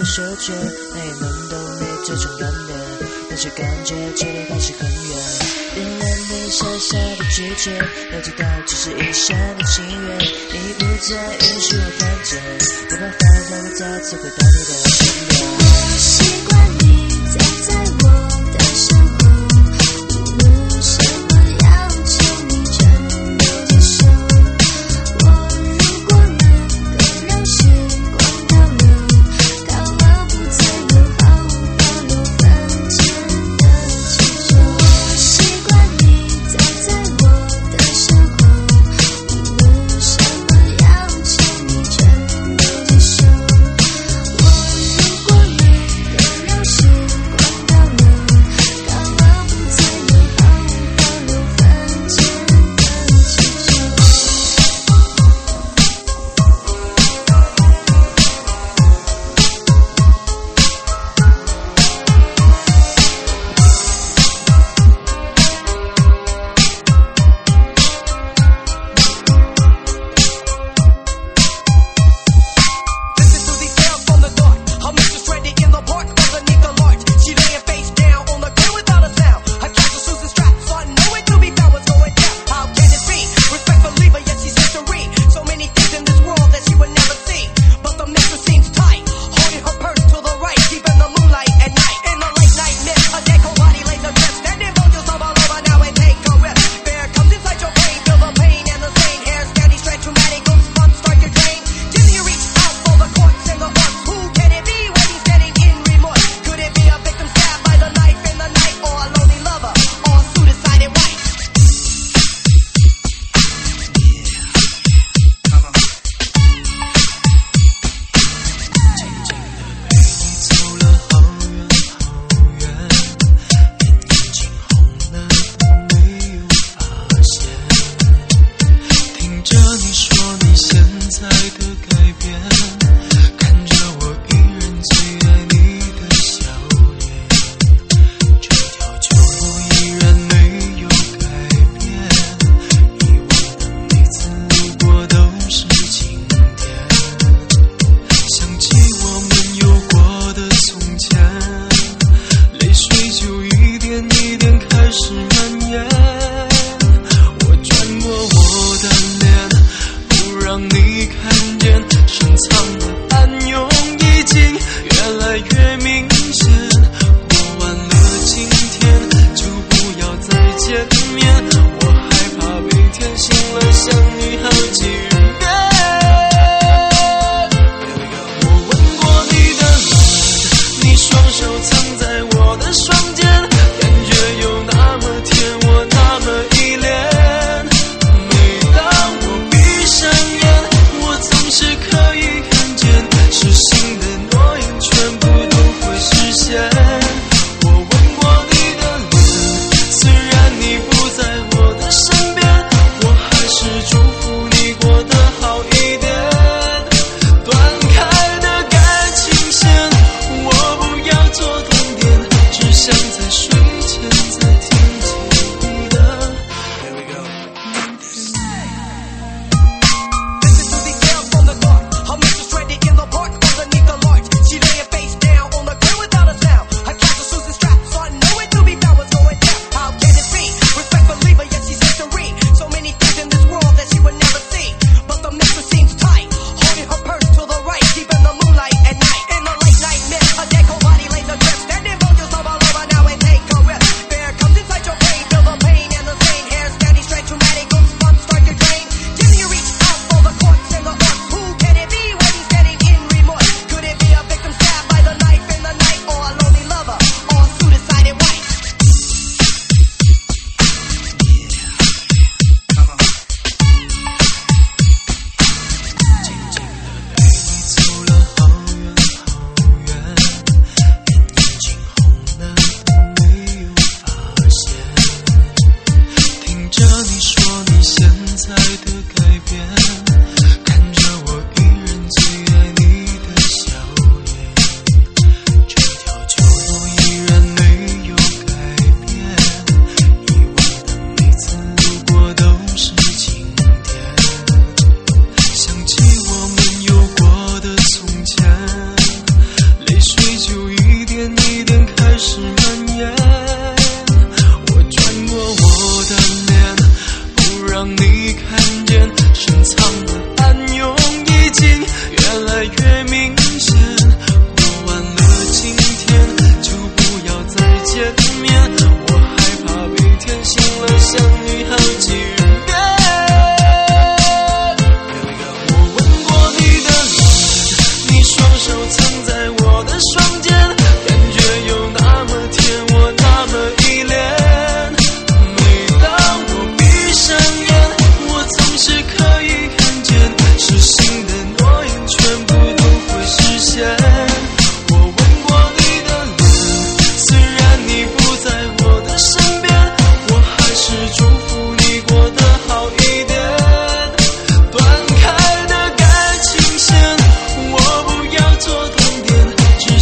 嗅觉，那也能懂你最重要的，但是感觉距离还是很远。原来你傻傻的拒绝，了解到只是一闪的情缘，你不再允许我看见，没办法让我再次回到你的身边。 我习惯你在我的身后，无论什么要求你全都接受。我如果能够让时光倒流，到了不再有毫无保留分间的祈求。我习惯你在我的身后，无论什么要求你全都接受。我如果能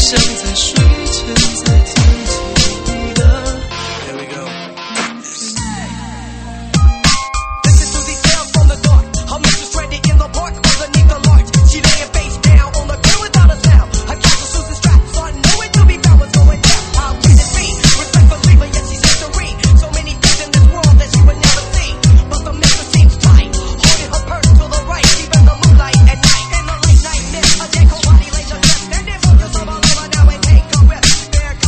想在睡前再提起你的。Here we go. Listen to these sounds from the dark. Her mistress stranded in the park underneath the larch. She laying face down on the ground without a sound. Her castle Susan strapped, so I know it to be found what's going down. How can it be? Respectfully, but yet she's history. So many things in this world that she would never see. But the mistress seems tight, holding her purse to the right. She in the moonlight at night. In the late night mist, a dead cold body lays her chest. Standing focus of all over now and take a rest. There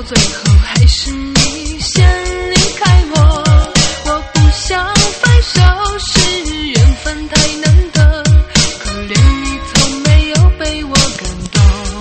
最后还是你先离开我。我不想分手，是缘分太难得，可怜你从没有被我感动。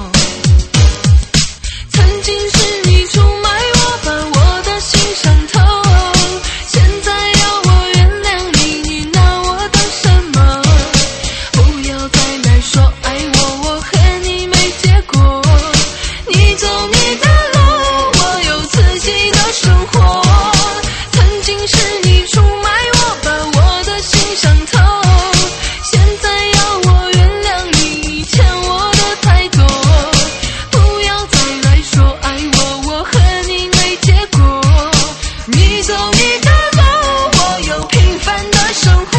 曾经是你出卖我，把我的心伤透，现在要我原谅你，你拿我当什么？不要再来说爱我，我和你没结果。你走你的路，我有自己的生活。曾经是你出卖我，把我的心伤透，现在要我原谅你，你欠我的太多。不要再来说爱我，我和你没结果。你走你的路，我有平凡的生活。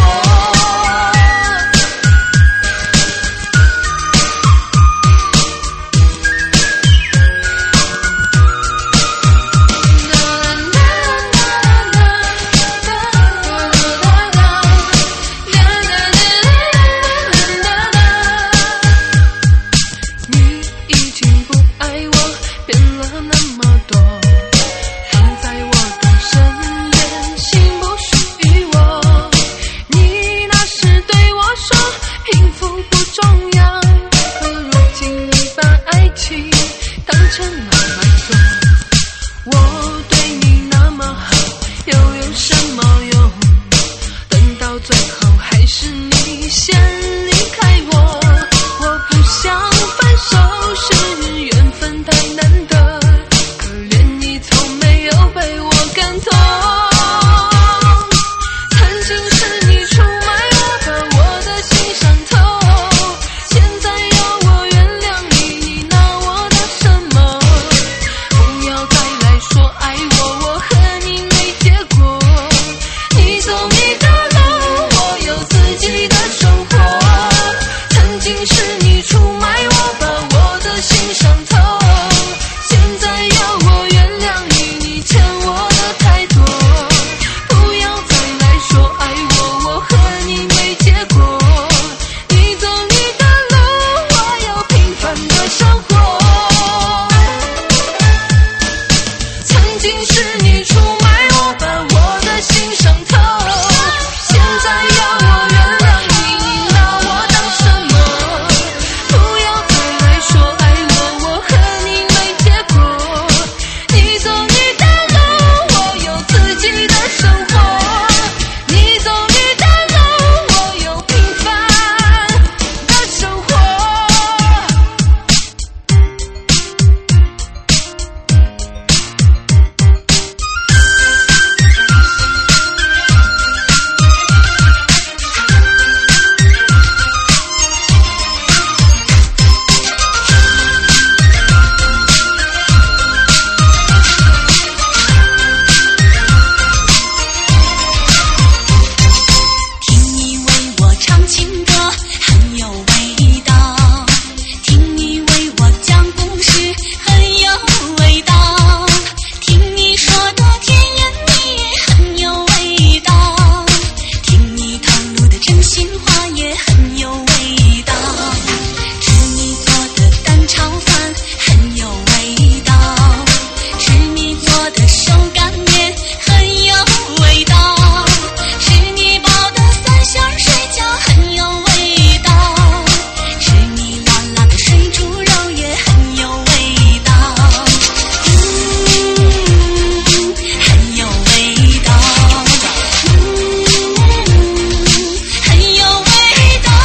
你已经不爱我，变了那么多，放在我的身边，心不属于我。你那时对我说，贫富不重要，可如今你把爱情当成买卖做。我对你那么好，又有什么用？等到最后还是你先离开我。我不想分手，是缘分太难得，可怜你从没有被我感动。曾经是你出卖我，把我的心伤透，现在要我原谅你，你拿我当什么？不要再来说爱我，我和你没结果。你走你的路，我有自己的生活。曾经是你出卖我，把我的心伤透，现在要我原谅你，你欠我的太多。不要再来说爱我，我和你没结果。你走你的路，我有平凡的生活。曾经是你出卖我，把我的心伤透，现在要我原谅你，你拿我当什么？不要再来说爱我，我和你没结果。你走你的路，我有自己的生活。你走你的路，我有平凡的生活。 听你为我唱情歌，很有味道。听你为我讲故事，很有味道。听你说的甜言蜜语，很有味道。听你透露的真心话，也很有味道。吃你做的蛋炒饭，很有味道。吃你做的手擀面，很有味道。吃你包的三鲜水饺，很有味道。吃你辣辣的水煮肉，也很有味道。很有味道。很有味道。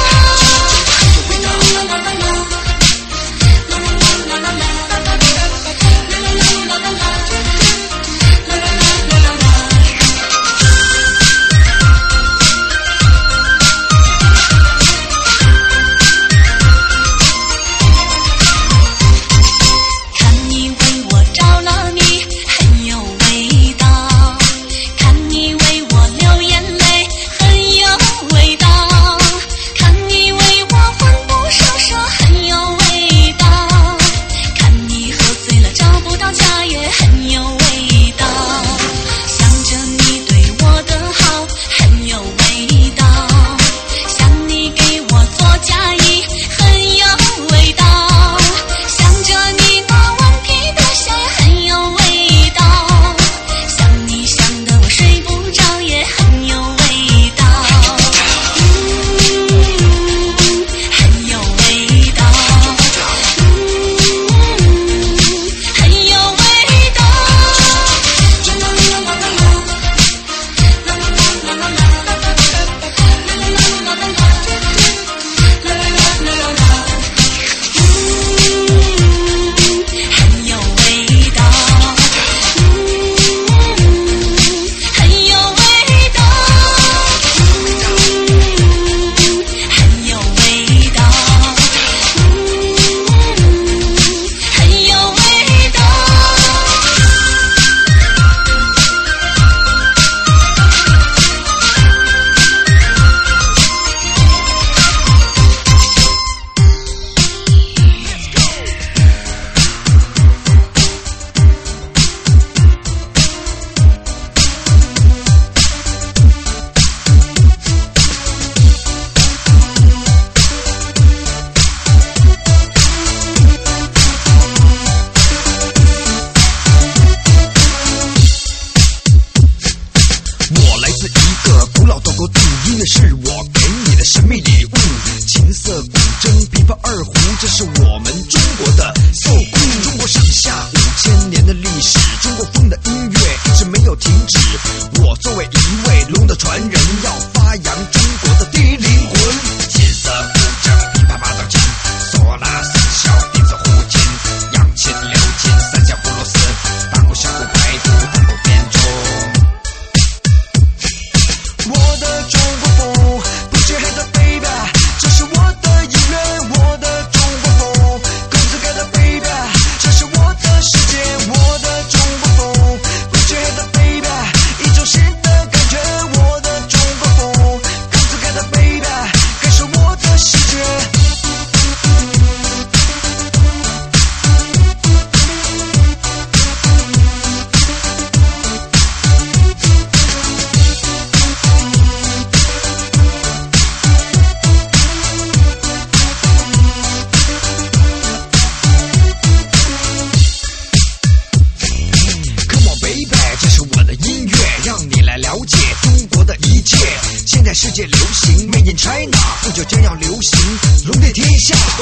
看你为我着了迷，很有味道。看你为我流眼泪，很有味道。看你为我魂不守舍，很有味道。看你喝醉了找不到家，也很有味道。想着你对我的好，很有味道。想你给我做嫁衣，很有味道。想着你那顽皮的笑，也很有味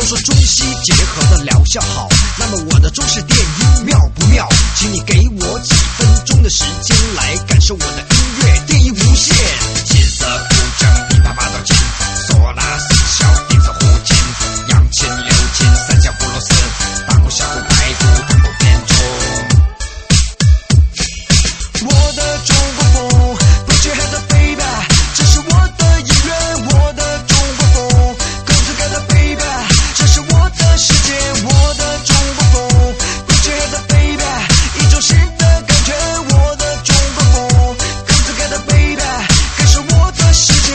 说中西结合的疗效好，那么我的中式电音妙不妙？请你给我几分钟的时间来感受我的音乐，电音无限。金色古筝，琵琶马到金，唢呐四箫，笛子胡琴，扬琴柳琴，三角葫芦丝，大鼓小鼓排鼓，同步编钟。我的中国风 ，Put your hands up baby， 这是我的音乐，我的中国风 ，Come together baby， 这是我的世界，我的中国风 ，Put your hands up baby， 一种新的感觉，我的中国风 ，Come together baby， 感受我的世界。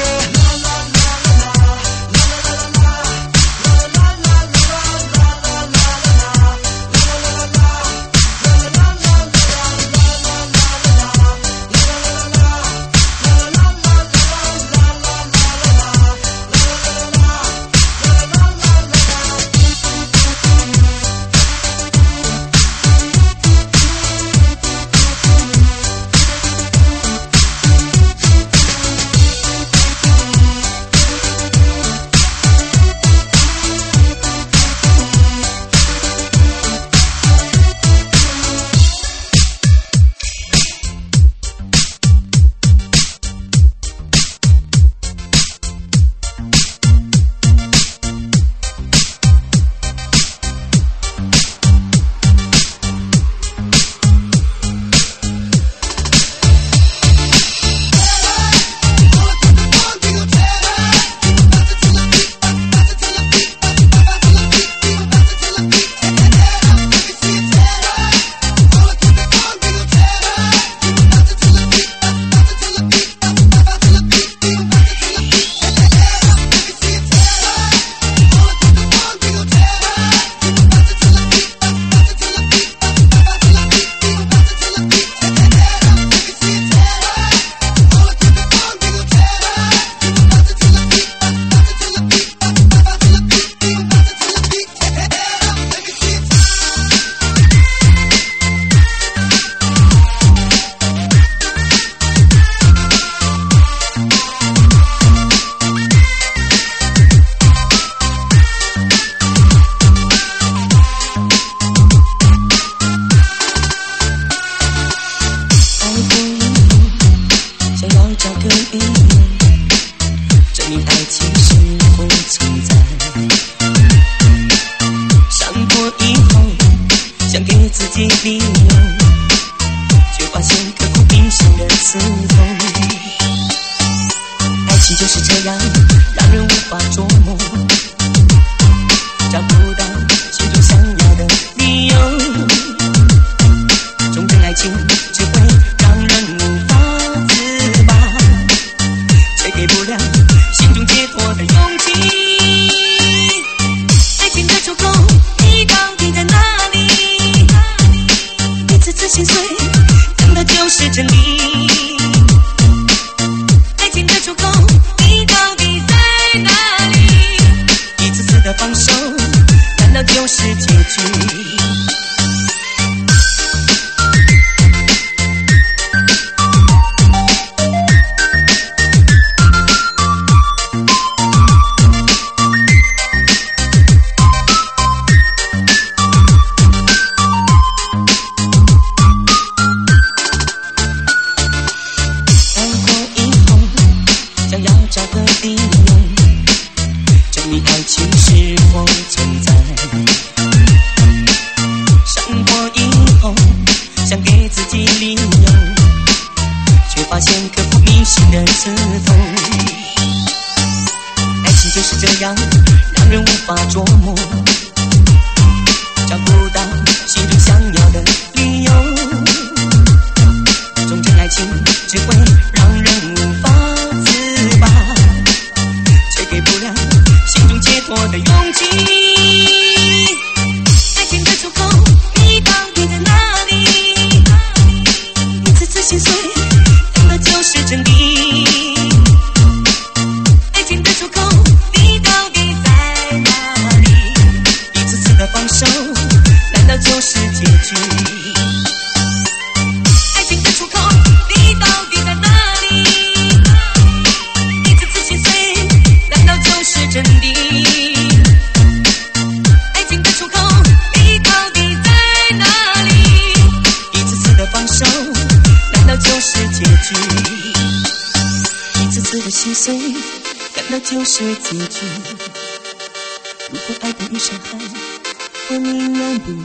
心碎，感到就是结局。如果爱等于伤害，我宁愿不。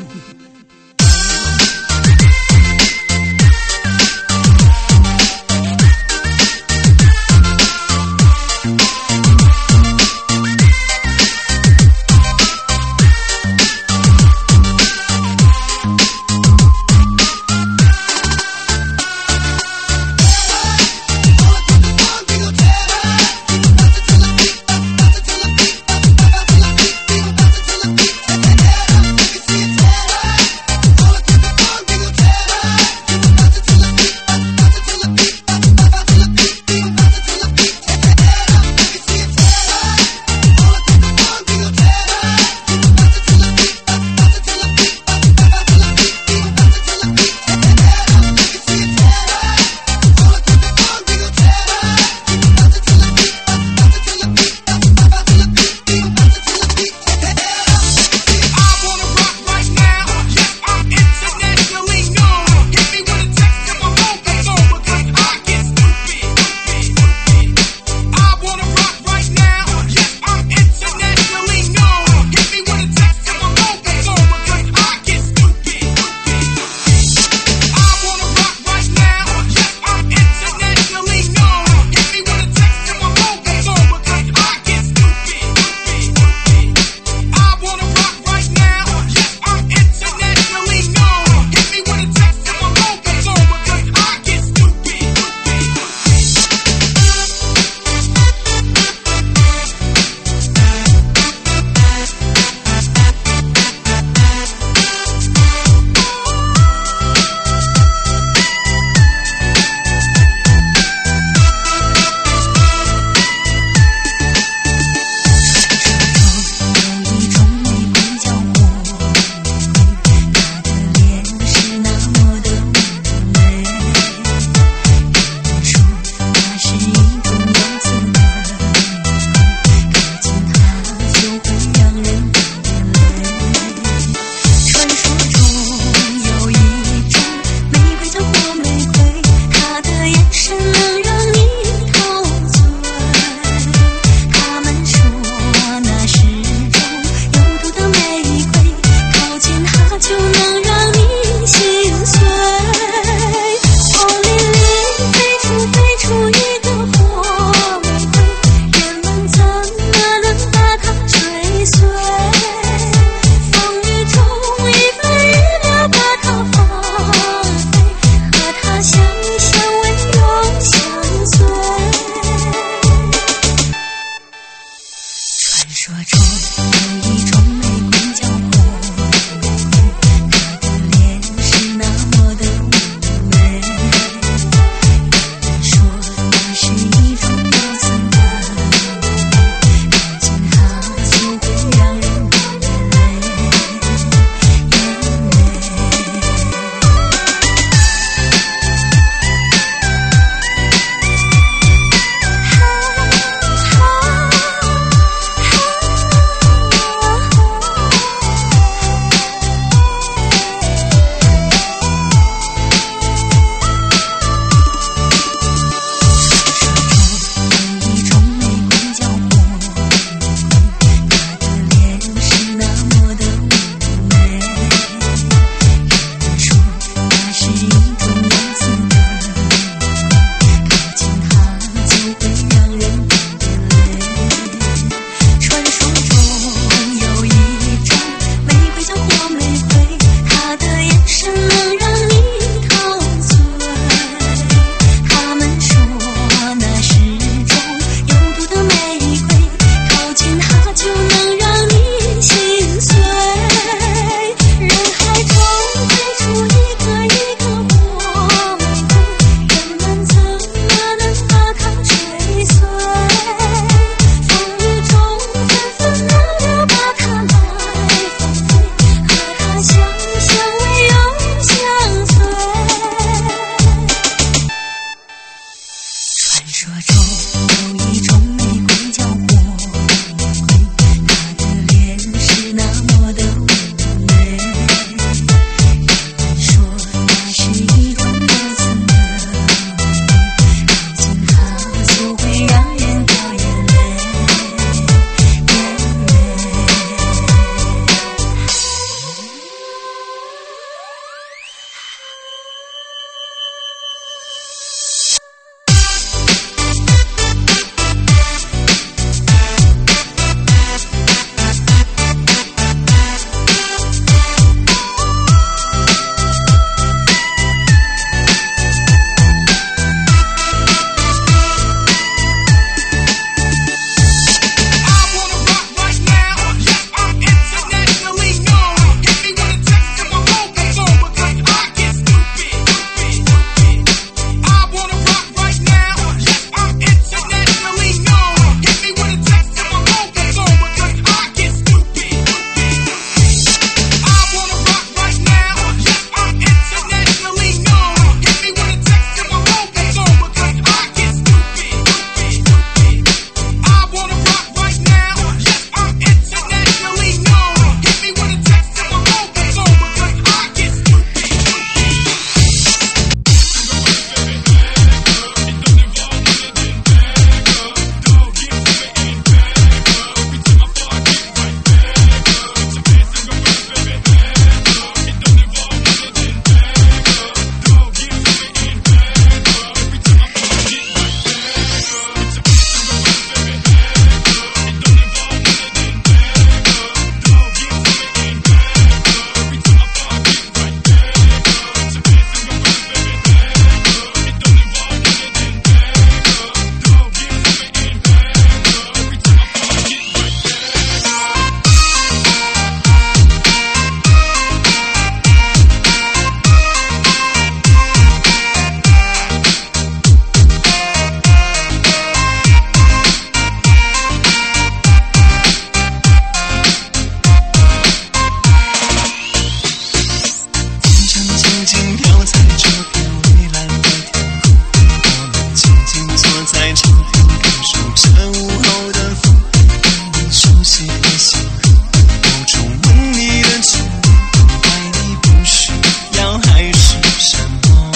静静飘在这片蔚蓝的天空，我们静静坐在窗边，感受着午后的风，你熟悉的笑容，有种吻你的亲吻，爱你不需要海誓山盟。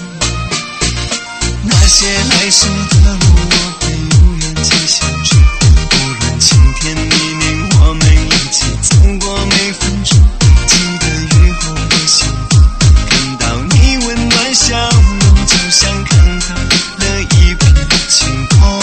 那些来时的路，我会永远记下着，无论晴天黎明，我们一起走过每分钟。记得雨后的相逢，看到你温暖笑容，就像看到了一片晴空。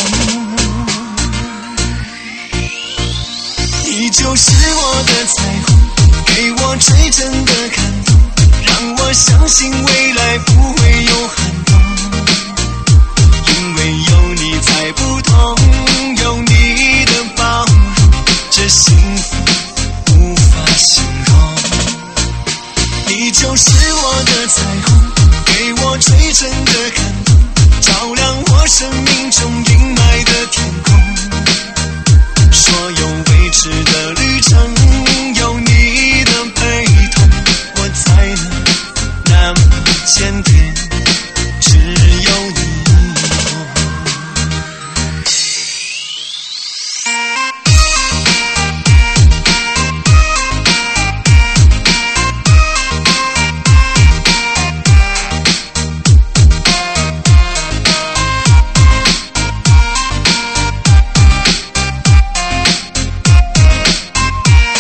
你就是我的彩虹，给我最真的感动，让我相信未来不会有寒冬。因为有你才不同，有你的包容，这幸福无法形容。你就是我的彩虹，给我最真的感动，照亮我生命中阴霾的天空。所有未知的旅程，有你的陪同，我才能那么坚定，只有你我。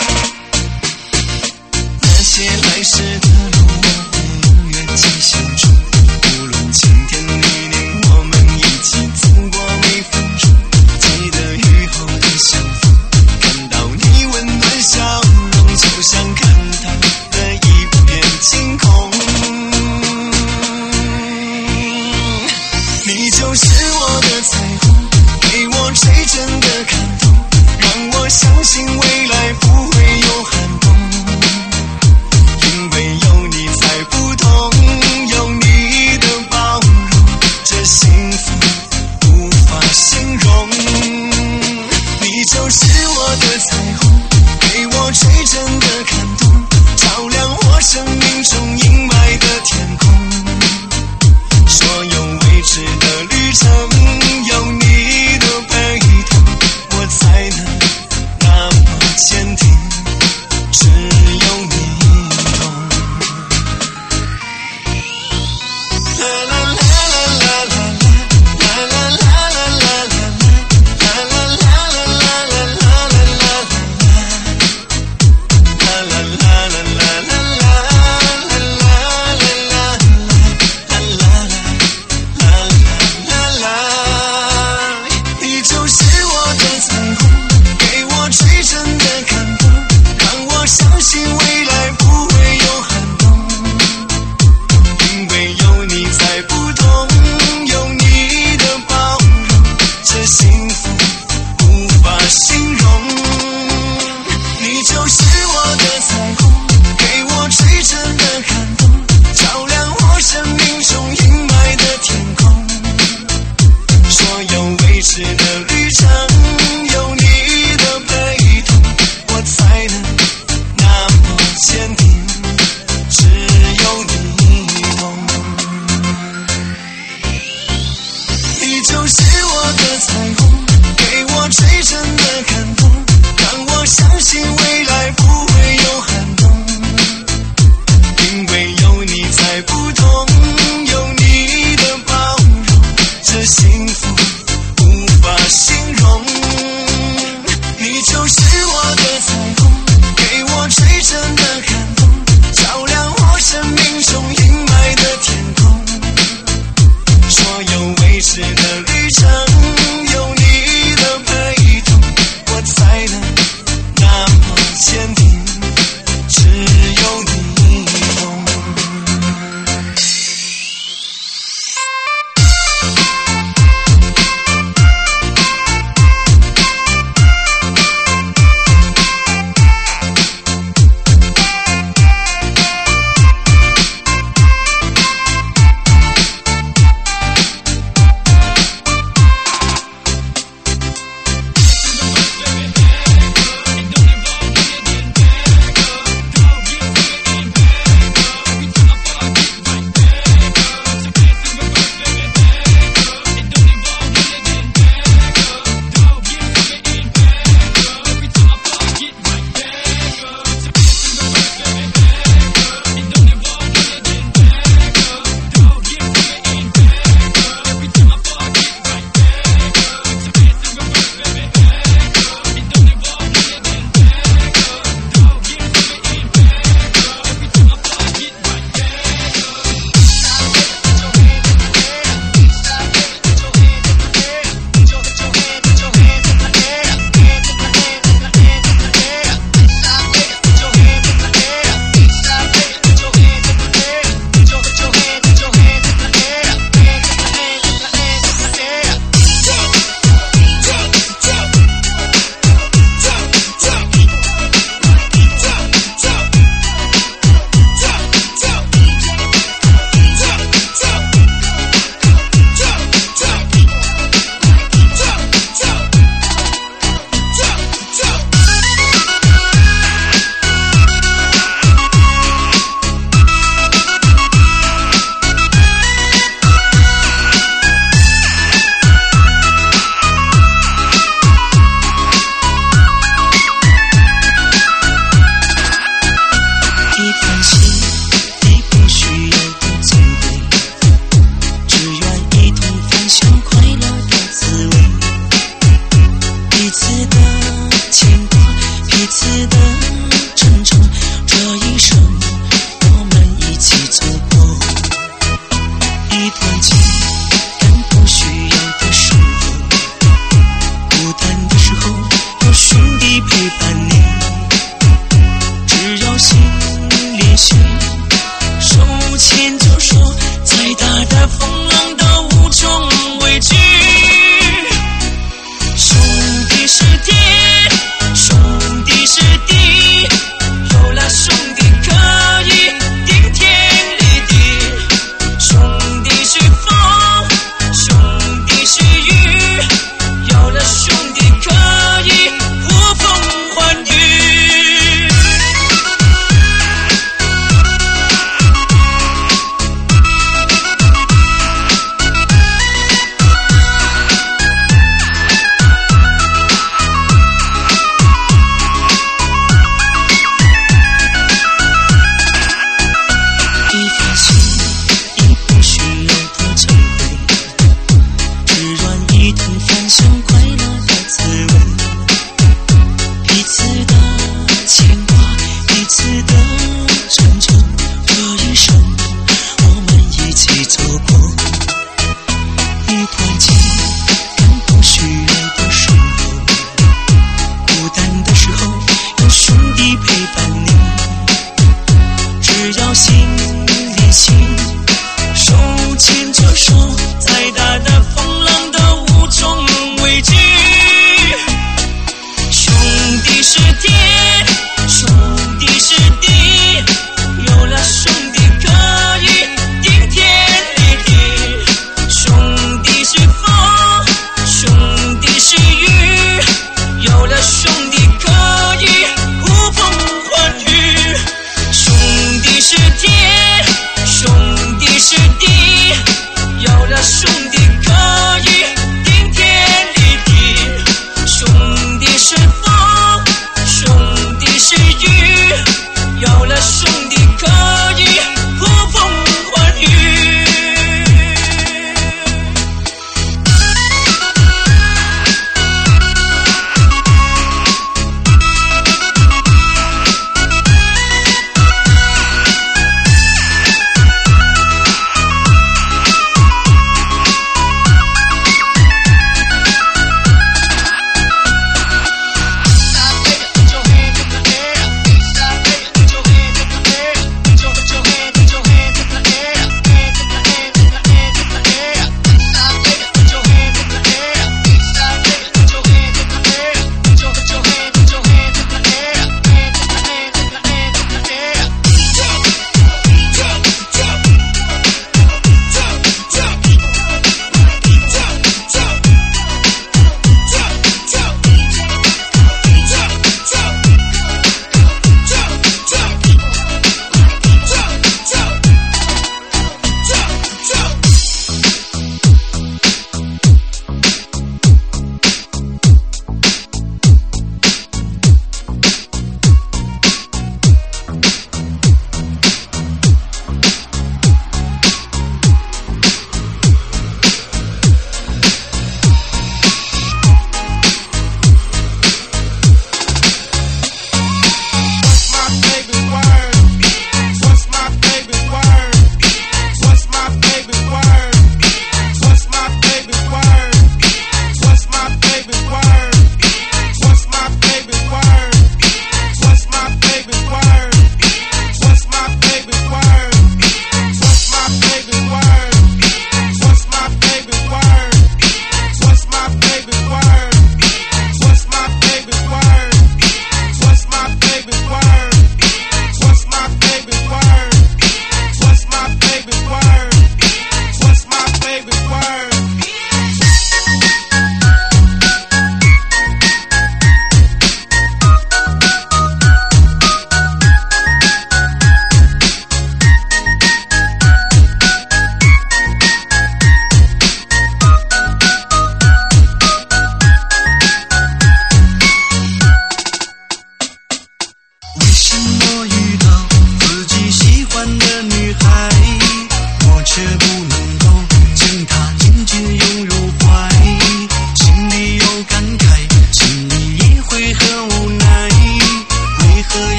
那些来时的路，我会永远记下住，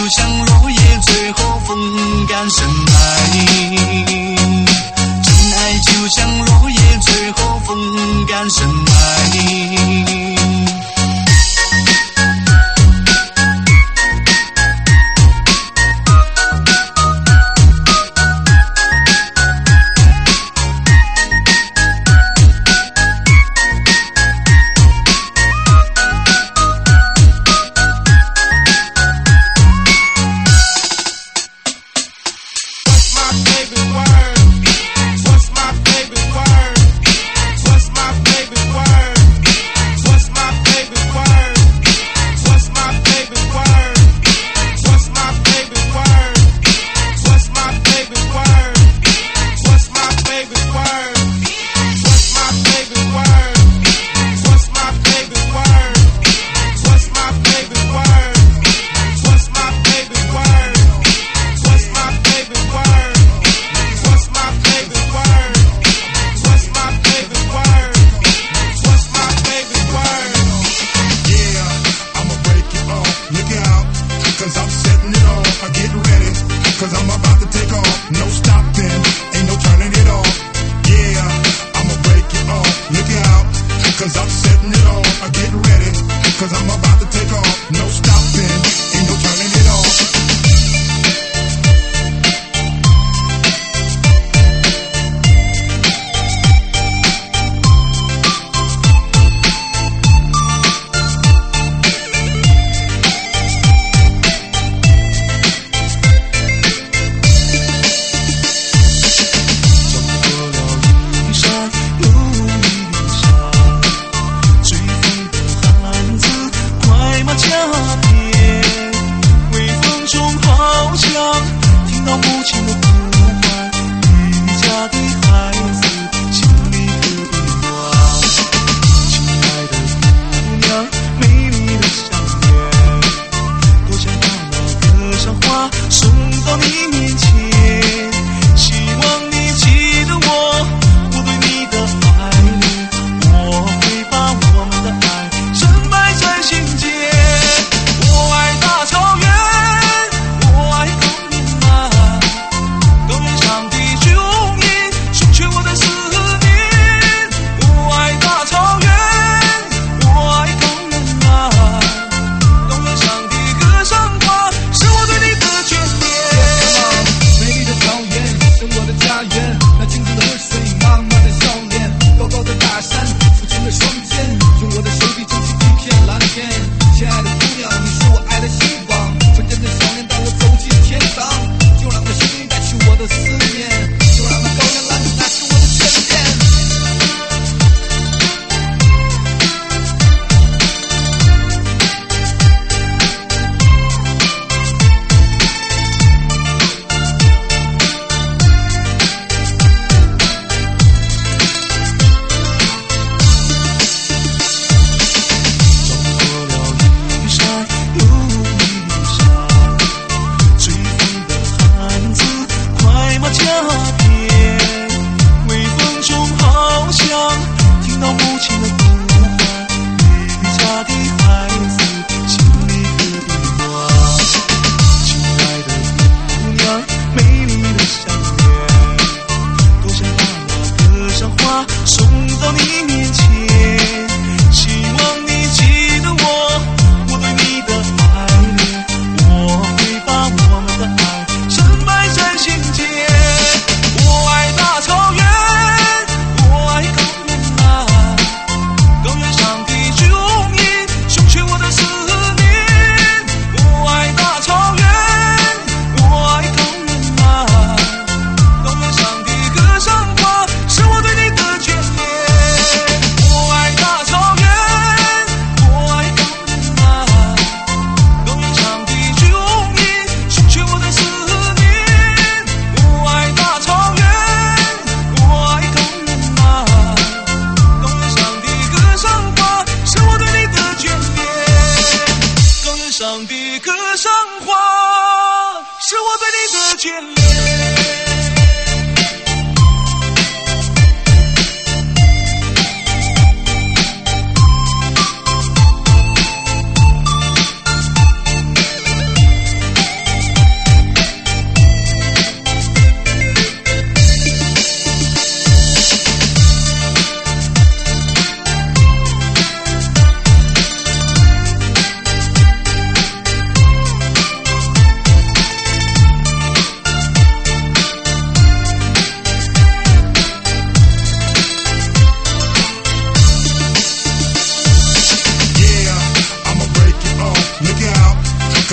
就像落叶，最后风干深埋。真爱就像落叶，最后风干深埋。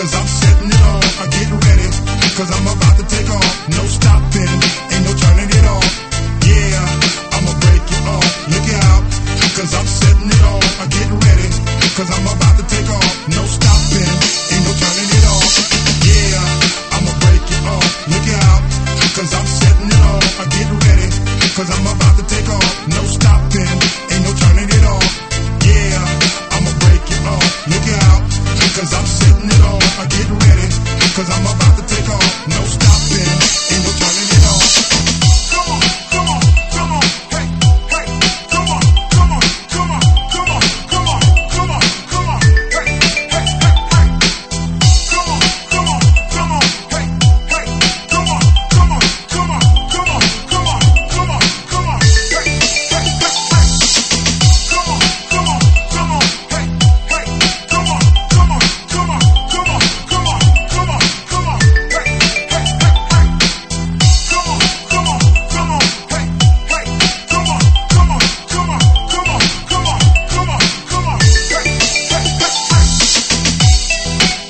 cause I'm setting it off. I get ready, cause I'm about to take off. No stopping, ain't no turning it off. Yeah, I'ma break it off. Look out, cause I'm setting it off. I get ready, cause I'm about to take off. No stopping, ain't no turning it off. Yeah, I'ma break it off. Look out, cause I'm setting it off. I get ready, cause I'm about to take off. No stopping, ain't no turning it off. Yeah, I'ma break it off. Look out, cause I'm setting it off. I get ready, cause I'm about to take off. No stopping, ain't no turning it off. Come on, come on, come on, hey, hey, come on, come on, come on, come on, come on, come on, come on, hey, hey, hey, hey. Come on, come on, come on, hey, hey, come on, come on, come on, come on, come on, come on, come on, hey, hey, hey, hey. Come on, come on, come on, hey, hey, come on, come on, come on, come on, come on, come on, come on, hey, hey, hey, hey. Come on, come on, come on, hey, hey, come on, come on, come on, come on, come on, come on, come on, hey, hey, hey, hey.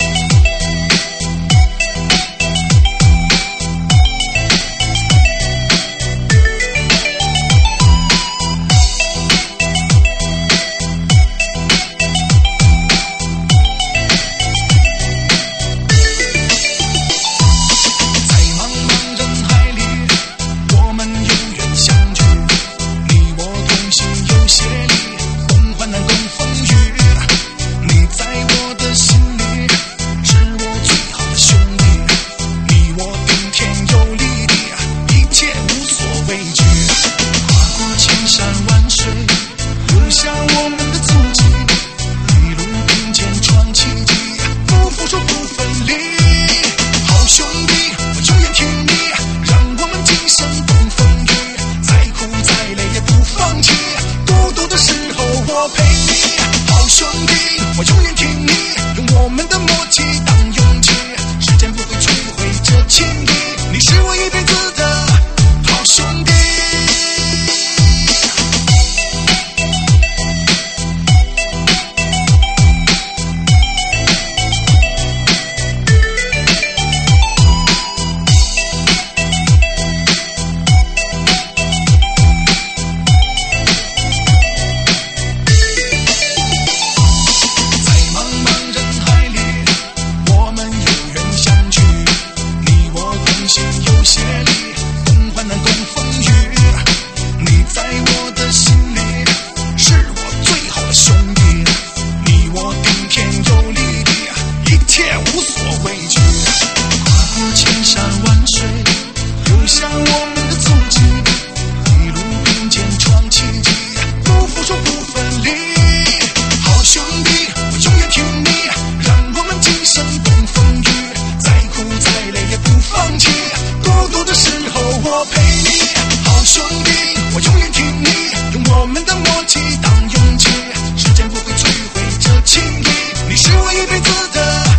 在茫茫人海里，我们永远相聚。你我同心有协力，共患难共风雨。你在我的心里，是我最好的兄弟。你我顶天有力的，一切无所畏惧。跨过千山万水，留下我们的足迹。一路并肩闯奇迹，不服输不分离。好兄弟，我永远挺你，让我们今生共风雨，再苦再累也不放弃，孤独的时候我陪你。好兄弟，我永远挺你，用我们的默契当勇气，时间不会摧毁这情谊，你是我一辈子的好兄弟。在茫茫人海里，我们有缘相聚。你我同心有协力，共患难共风雨。你在我的心里，是我最好的兄弟。你我顶天有力的，一切无所畏惧。跨过千山万水，留下我们的足迹。一路并肩闯奇迹，不服输不分离。好兄弟，我永远挺你，让我们今生共风雨，再苦再累也不放弃，孤独的时候我陪你。好兄弟，我永远挺你，用我们的默契当勇气，时间不会摧毁这情谊，你是我一辈子的